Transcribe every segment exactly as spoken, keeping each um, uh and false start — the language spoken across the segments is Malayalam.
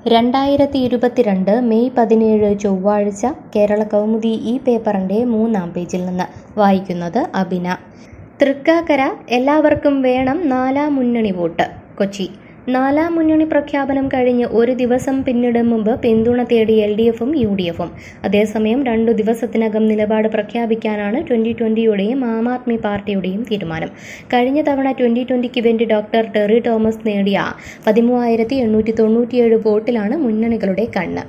രണ്ടായിരത്തി ഇരുപത്തിരണ്ട് മെയ് പതിനേഴ് ചൊവ്വാഴ്ച കേരള കൗമുദി ഈ പേപ്പറിൻ്റെ മൂന്നാം പേജിൽ നിന്ന് വായിക്കുന്നത് അബിന. തൃക്കാക്കര എല്ലാവർക്കും വേണം നാലാം മുന്നണി വോട്ട്. കൊച്ചി. നാലാം മുന്നണി പ്രഖ്യാപനം കഴിഞ്ഞ് ഒരു ദിവസം പിന്നിടും മുമ്പ് പിന്തുണ തേടി എൽ ഡി എഫും യു ഡി എഫും. അതേസമയം രണ്ടു ദിവസത്തിനകം നിലപാട് പ്രഖ്യാപിക്കാനാണ് ട്വന്റി ട്വന്റിയുടെയും ആം ആദ്മി പാർട്ടിയുടെയും തീരുമാനം. കഴിഞ്ഞ തവണ ട്വന്റി ട്വന്റിക്ക് വേണ്ടി ഡോക്ടർ ടെറി തോമസ് നേടിയ പതിമൂവായിരത്തി എണ്ണൂറ്റി തൊണ്ണൂറ്റിയേഴ് വോട്ടിലാണ് മുന്നണികളുടെ കണ്ണ്.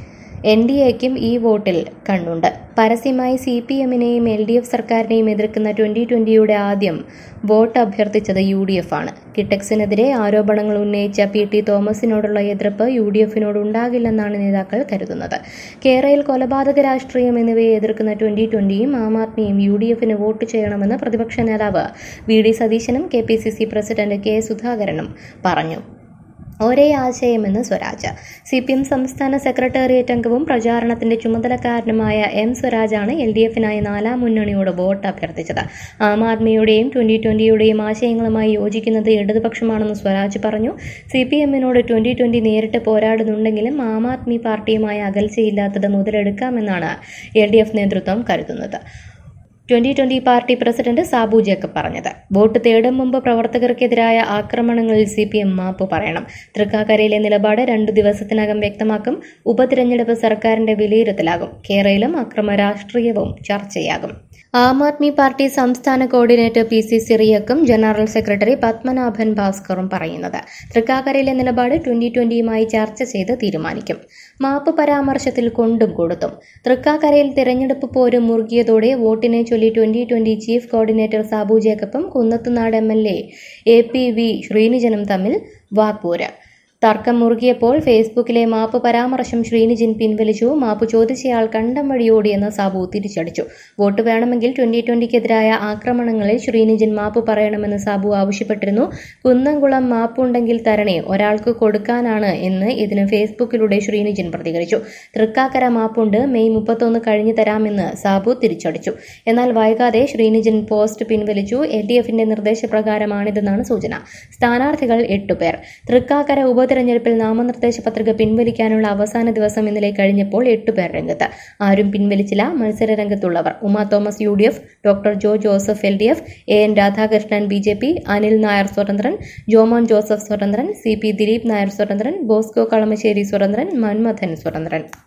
എൻ ഡി എക്കും ഈ വോട്ടിൽ കണ്ണുണ്ട്. പരസ്യമായി സി പി എമ്മിനെയും എൽ ഡി എഫ് സർക്കാരിനെയും എതിർക്കുന്ന ട്വന്റി ട്വന്റിയുടെ ആദ്യം വോട്ട് അഭ്യർത്ഥിച്ചത് യു ഡി എഫ് ആണ്. കിറ്റക്സിനെതിരെ ആരോപണങ്ങൾ ഉന്നയിച്ച പി ടി തോമസിനോടുള്ള എതിർപ്പ് യു ഡി എഫിനോട് ഉണ്ടാകില്ലെന്നാണ് നേതാക്കൾ കരുതുന്നത്. കേരളയിൽ കൊലപാതക രാഷ്ട്രീയം എന്നിവയെ എതിർക്കുന്ന ട്വന്റി ട്വന്റിയും ആം ആദ്മിയും യു ഡി എഫിന് വോട്ട് ചെയ്യണമെന്ന് പ്രതിപക്ഷ നേതാവ് വി ഡി സതീശനും K P C C president K സുധാകരനും പറഞ്ഞു. ഒരേ ആശയമെന്ന് സ്വരാജ്. സി പി എം സംസ്ഥാന സെക്രട്ടേറിയറ്റ് അംഗവും പ്രചാരണത്തിന്റെ ചുമതലക്കാരനുമായ എം സ്വരാജാണ് എൽ ഡി എഫിനായി നാലാം മുന്നണിയോട് വോട്ട് അഭ്യർത്ഥിച്ചത്. ആം ആദ്മിയുടെയും ട്വന്റി ട്വന്റിയുടെയും ആശയങ്ങളുമായി യോജിക്കുന്നത് ഇടതുപക്ഷമാണെന്ന് സ്വരാജ് പറഞ്ഞു. സി പി എമ്മിനോട് ട്വന്റി ട്വന്റി നേരിട്ട് പോരാടുന്നുണ്ടെങ്കിലും ആം ആദ്മി പാർട്ടിയുമായി അകൽച്ചയില്ലാത്തത് മുതലെടുക്കാമെന്നാണ് എൽ ഡി എഫ് നേതൃത്വം കരുതുന്നത്. Twenty twenty party president Sabu Jacob പറഞ്ഞത്. വോട്ട് തേടും മുമ്പ് പ്രവർത്തകർക്കെതിരായ ആക്രമണങ്ങളിൽ സി പി എം മാപ്പ് പറയണം. തൃക്കാക്കരയിലെ നിലപാട് രണ്ടു ദിവസത്തിനകം വ്യക്തമാക്കും. ഉപതിരഞ്ഞെടുപ്പ് സർക്കാരിന്റെ വിലയിരുത്തലാകും. കേരളയിലും അക്രമ രാഷ്ട്രീയവും ചർച്ചയാകും. ആം ആദ്മി പാർട്ടി സംസ്ഥാന കോർഡിനേറ്റർ പി സി സിറിയക്കും ജനറൽ സെക്രട്ടറി പത്മനാഭൻ ഭാസ്കറും പറയുന്നത്. തൃക്കാക്കരയിലെ നിലപാട് ട്വന്റി ട്വന്റിയുമായി ചർച്ച ചെയ്ത് തീരുമാനിക്കും. മാപ്പ് പരാമർശത്തിൽ കൊണ്ടും കൊടുത്തും. തൃക്കാക്കരയിൽ തിരഞ്ഞെടുപ്പ് പോര് മുറുകിയതോടെ വോട്ടിനെ ചൊല്ലി twenty twenty chief coordinator Sabu ജേക്കബും Kunnathunad M L A A P V ശ്രീനിജനും തമ്മിൽ വാക്പോര്. തർക്കം മുറുകിയപ്പോൾ ഫേസ്ബുക്കിലെ മാപ്പ് പരാമർശം ശ്രീനിജിൻ പിൻവലിച്ചു. മാപ്പ് ചോദിച്ചയാൾ കണ്ടം വഴി ഓടിയെന്ന് സാബു തിരിച്ചടിച്ചു. വോട്ട് വേണമെങ്കിൽ ട്വന്റി ട്വന്റിക്കെതിരായ ആക്രമണങ്ങളിൽ ശ്രീനിജിൻ മാപ്പ് പറയണമെന്ന് സാബു ആവശ്യപ്പെട്ടിരുന്നു. കുന്നംകുളം മാപ്പുണ്ടെങ്കിൽ തരണേ, ഒരാൾക്ക് കൊടുക്കാനാണ് എന്ന് ഇതിന് ഫേസ്ബുക്കിലൂടെ ശ്രീനിജിൻ പ്രതികരിച്ചു. തൃക്കാക്കര മാപ്പുണ്ട്, മെയ് മുപ്പത്തൊന്ന് കഴിഞ്ഞു തരാമെന്ന് സാബു തിരിച്ചടിച്ചു. എന്നാൽ വൈകാതെ ശ്രീനിജിൻ പോസ്റ്റ് പിൻവലിച്ചു. എൽ ഡി എഫിന്റെ നിർദ്ദേശപ്രകാരമാണിതെന്നാണ് സൂചന. സ്ഥാനാർത്ഥികൾ എട്ടുപേർ. തൃക്കാക്കര ഉപ തെരഞ്ഞെടുപ്പിൽ നാമനിർദ്ദേശ പത്രിക പിൻവലിക്കാനുള്ള അവസാന ദിവസം ഇന്നലെ കഴിഞ്ഞപ്പോൾ എട്ടുപേർ രംഗത്ത്. ആരും പിൻവലിച്ചില്ല. മത്സര രംഗത്തുള്ളവർ: Uma Thomas U D F, doctor Jo Joseph L D F, A N Radhakrishnan B J P, Anil Nair സ്വതന്ത്രൻ, ജോമോൻ ജോസഫ് സ്വതന്ത്രൻ, സി പി ദിലീപ് നായർ സ്വതന്ത്രൻ, ബോസ്കോ കളമശ്ശേരി സ്വതന്ത്രൻ, മന്മഥൻ സ്വതന്ത്രൻ.